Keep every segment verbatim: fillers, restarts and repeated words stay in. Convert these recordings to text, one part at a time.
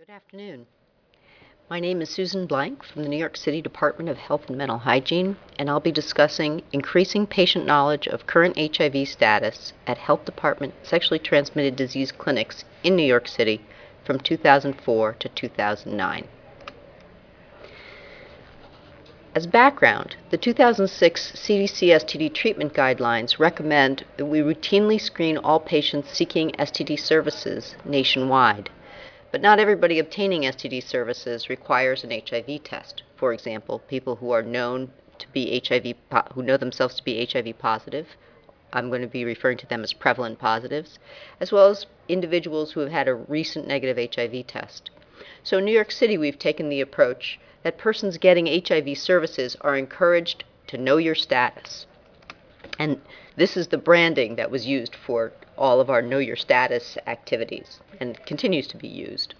Good afternoon. My name is Susan Blank from the New York City Department of Health and Mental Hygiene, and I'll be discussing increasing patient knowledge of current H I V status at Health Department Sexually Transmitted Disease clinics in New York City from two thousand four to two thousand nine. As background, the two thousand six C D C S T D treatment guidelines recommend that we routinely screen all patients seeking S T D services nationwide. But not everybody obtaining S T D services requires an H I V test. For example, people who are known to be H I V, who know themselves to be H I V positive, I'm going to be referring to them as prevalent positives, as well as individuals who have had a recent negative H I V test. So in New York City, we've taken the approach that persons getting H I V services are encouraged to know your status. And this is the branding that was used for all of our Know Your Status activities and continues to be used.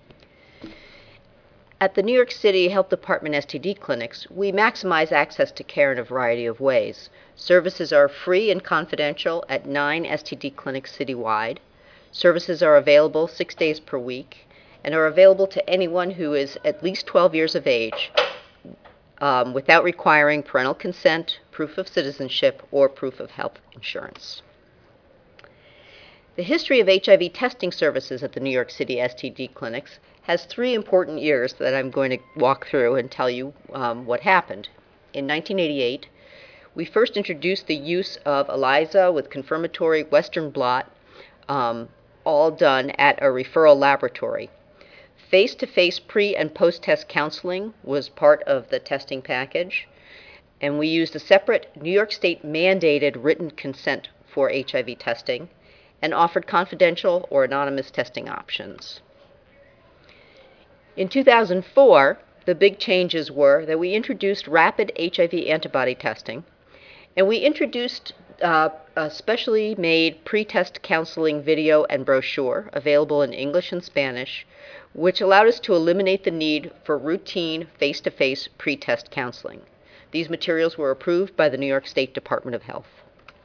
At the New York City Health Department S T D clinics, we maximize access to care in a variety of ways. Services are free and confidential at nine S T D clinics citywide. Services are available six days per week and are available to anyone who is at least twelve years of age um, without requiring parental consent, proof of citizenship, or proof of health insurance. The history of H I V testing services at the New York City S T D clinics has three important years that I'm going to walk through and tell you um, what happened. In nineteen eighty-eight, we first introduced the use of ELISA with confirmatory Western blot, um, all done at a referral laboratory. Face-to-face pre- and post-test counseling was part of the testing package, and we used a separate New York State mandated written consent for H I V testing and offered confidential or anonymous testing options. In two thousand four, the big changes were that we introduced rapid H I V antibody testing, and we introduced uh, a specially made pre-test counseling video and brochure available in English and Spanish, which allowed us to eliminate the need for routine face-to-face pre-test counseling. These materials were approved by the New York State Department of Health.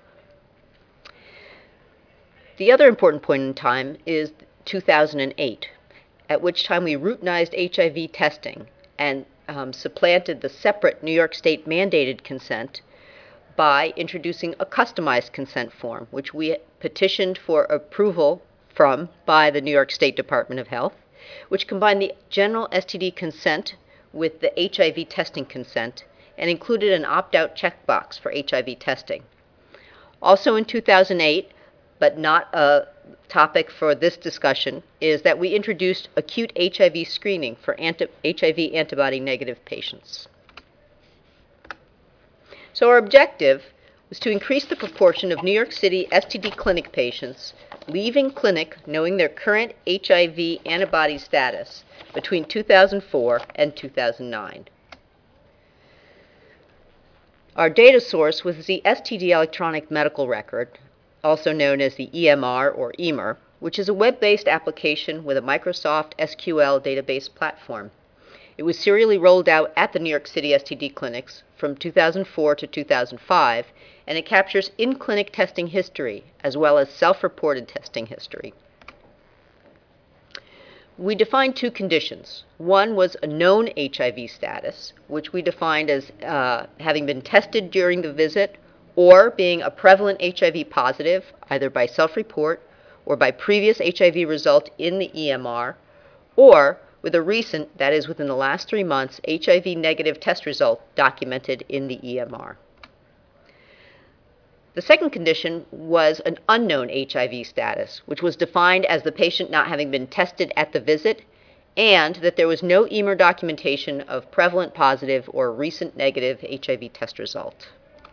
The other important point in time is two thousand eight, at which time we routinized H I V testing and um, supplanted the separate New York State mandated consent by introducing a customized consent form, which we petitioned for approval from by the New York State Department of Health, which combined the general S T D consent with the H I V testing consent and included an opt-out checkbox for H I V testing. Also in two thousand eight, but not a topic for this discussion, is that we introduced acute H I V screening for anti- H I V antibody negative patients. So our objective was to increase the proportion of New York City S T D clinic patients leaving clinic knowing their current H I V antibody status between two thousand four and two thousand nine. Our data source was the S T D electronic medical record, also known as the E M R or E M R, which is a web-based application with a Microsoft S Q L database platform. It was serially rolled out at the New York City S T D clinics from two thousand four to two thousand five, and it captures in-clinic testing history as well as self-reported testing history. We defined two conditions. One was a known H I V status, which we defined as uh, having been tested during the visit or being a prevalent H I V positive, either by self-report or by previous H I V result in the E M R, or with a recent, that is within the last three months, H I V negative test result documented in the E M R. The second condition was an unknown H I V status, which was defined as the patient not having been tested at the visit and that there was no E M R documentation of prevalent positive or recent negative H I V test result.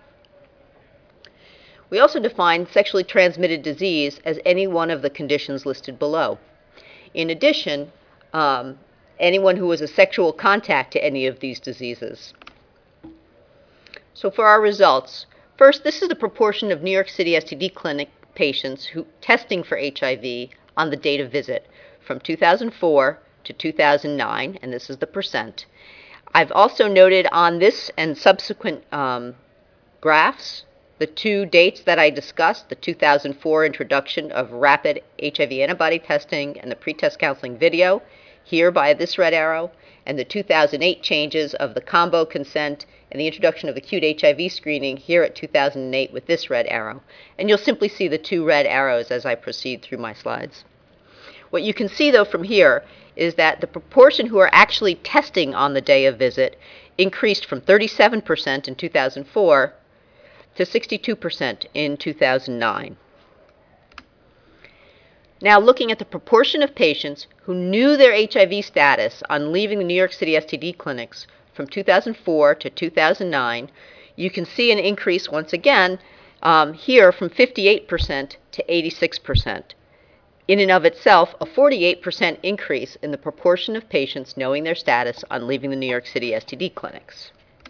We also defined sexually transmitted disease as any one of the conditions listed below. In addition, um, anyone who was a sexual contact to any of these diseases. So for our results, first, this is the proportion of New York City S T D clinic patients who testing for H I V on the date of visit from two thousand four to two thousand nine, and this is the percent. I've also noted on this and subsequent um, graphs the two dates that I discussed, the two thousand four introduction of rapid H I V antibody testing and the pretest counseling video, here by this red arrow, and the two thousand eight changes of the combo consent and the introduction of acute H I V screening here at two thousand eight with this red arrow. And you'll simply see the two red arrows as I proceed through my slides. What you can see, though, from here is that the proportion who are actually testing on the day of visit increased from thirty-seven percent in two thousand four to sixty-two percent in two thousand nine. Now, looking at the proportion of patients who knew their H I V status on leaving the New York City S T D clinics from two thousand four to two thousand nine, you can see an increase once again um, here from fifty-eight percent to eighty-six percent. In and of itself, a forty-eight percent increase in the proportion of patients knowing their status on leaving the New York City S T D clinics.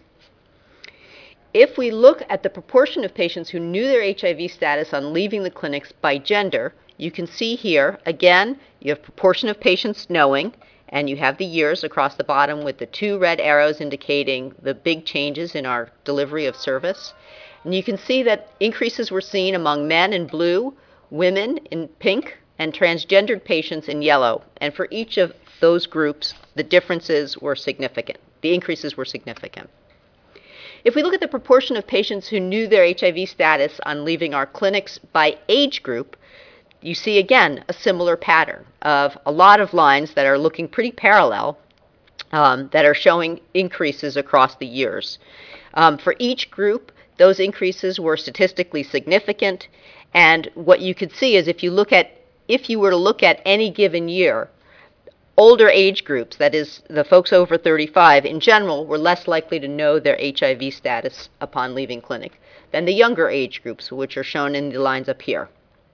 If we look at the proportion of patients who knew their H I V status on leaving the clinics by gender, you can see here, again, you have proportion of patients knowing, and you have the years across the bottom with the two red arrows indicating the big changes in our delivery of service. And you can see that increases were seen among men in blue, women in pink, and transgendered patients in yellow. And for each of those groups, the differences were significant. The increases were significant. If we look at the proportion of patients who knew their H I V status on leaving our clinics by age group, you see again a similar pattern of a lot of lines that are looking pretty parallel um, that are showing increases across the years. Um, for each group, those increases were statistically significant, and what you could see is if you look at if you were to look at any given year, older age groups, that is the folks over thirty-five, in general were less likely to know their H I V status upon leaving clinic than the younger age groups, which are shown in the lines up here.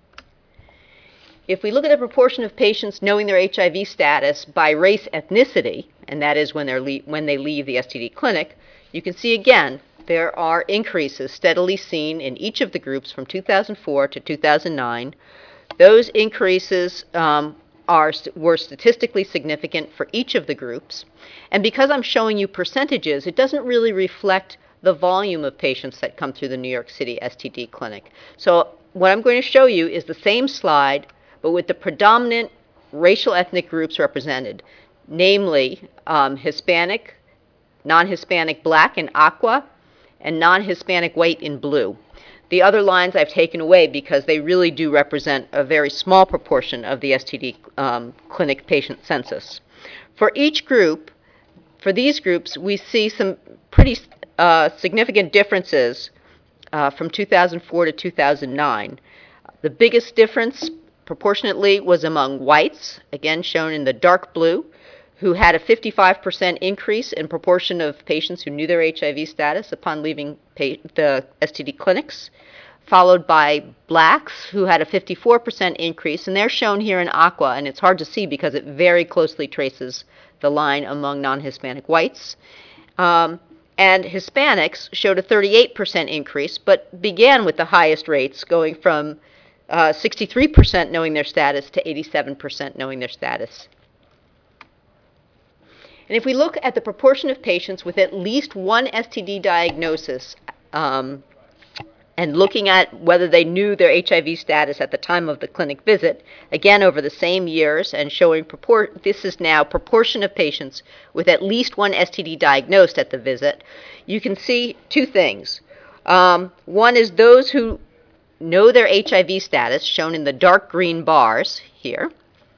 If we look at the proportion of patients knowing their H I V status by race ethnicity, and that is when, they're le when they leave the S T D clinic, you can see again there are increases steadily seen in each of the groups from two thousand four to two thousand nine. Those increases um, are, were statistically significant for each of the groups. And because I'm showing you percentages, it doesn't really reflect the volume of patients that come through the New York City S T D clinic. So what I'm going to show you is the same slide, but with the predominant racial ethnic groups represented, namely um, Hispanic, non-Hispanic black in aqua, and non-Hispanic white in blue. The other lines I've taken away because they really do represent a very small proportion of the S T D um, clinic patient census. For each group, for these groups, we see some pretty uh, significant differences uh, from two thousand four to two thousand nine. The biggest difference proportionately was among whites, again shown in the dark blue, who had a fifty-five percent increase in proportion of patients who knew their H I V status upon leaving the S T D clinics, followed by blacks, who had a fifty-four percent increase, and they're shown here in aqua, and it's hard to see because it very closely traces the line among non-Hispanic whites. Um, and Hispanics showed a thirty-eight percent increase, but began with the highest rates, going from uh, sixty-three percent knowing their status to eighty-seven percent knowing their status. And if we look at the proportion of patients with at least one S T D diagnosis um, and looking at whether they knew their H I V status at the time of the clinic visit, again over the same years and showing propor this is now proportion of patients with at least one S T D diagnosed at the visit, you can see two things. Um, one is those who know their H I V status, shown in the dark green bars here,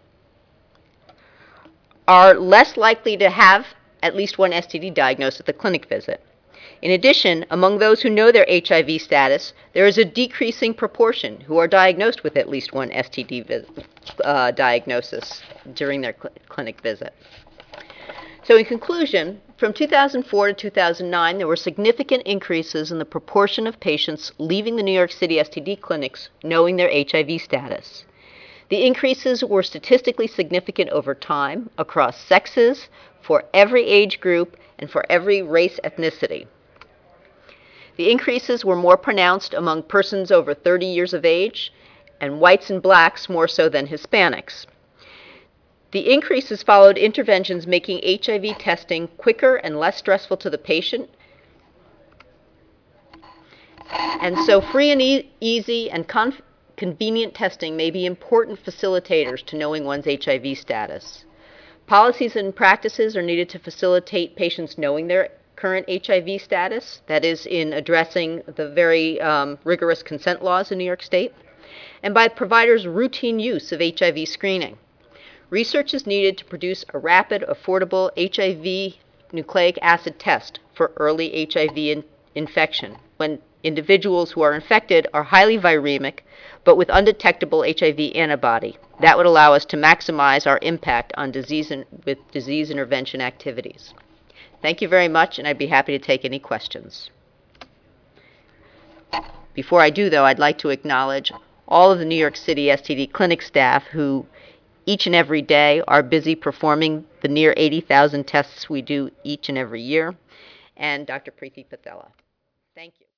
are less likely to have at least one S T D diagnosed at the clinic visit. In addition, among those who know their H I V status, there is a decreasing proportion who are diagnosed with at least one S T D uh, diagnosis during their cl clinic visit. So in conclusion, from two thousand four to two thousand nine, there were significant increases in the proportion of patients leaving the New York City S T D clinics knowing their H I V status. The increases were statistically significant over time across sexes, for every age group, and for every race ethnicity. The increases were more pronounced among persons over thirty years of age, and whites and blacks more so than Hispanics. The increases followed interventions making H I V testing quicker and less stressful to the patient. And so free and e easy and conf convenient testing may be important facilitators to knowing one's H I V status. Policies and practices are needed to facilitate patients knowing their current H I V status, that is, in addressing the very um, rigorous consent laws in New York State, and by providers' routine use of H I V screening. Research is needed to produce a rapid, affordable H I V nucleic acid test for early H I V in infection when individuals who are infected are highly viremic but with undetectable H I V antibody. That would allow us to maximize our impact on disease in, with disease intervention activities. Thank you very much, and I'd be happy to take any questions. Before I do, though, I'd like to acknowledge all of the New York City S T D clinic staff who each and every day are busy performing the near eighty thousand tests we do each and every year, and Doctor Preeti Pathela. Thank you.